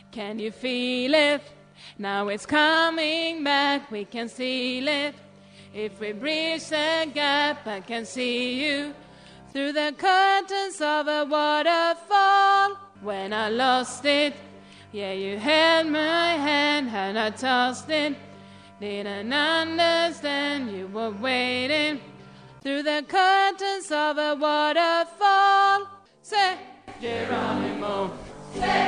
Can you feel it? Now it's coming back, we can seal it. If we bridge the gap, I can see you through the curtains of a waterfall. When I lost it, yeah, you held my hand and I tossed it. Didn't understand you were waiting through the curtains of a waterfall. Say, Geronimo, say.